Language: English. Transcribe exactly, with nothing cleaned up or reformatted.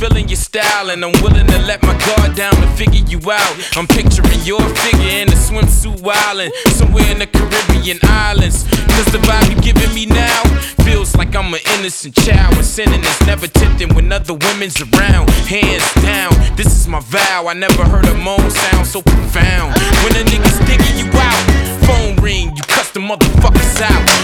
feeling your style, and I'm willing to let my guard down to figure you out. I'm picturing your figure in a swimsuit wildin' somewhere in the Caribbean islands. Cause the vibe you're giving me now feels like I'm an innocent child, and sinning is never tempting when other women's around. Hands down, this is my vow. I never heard a moan sound so profound. When a nigga's digging you out, phone ring, you cuss the motherfuckers out.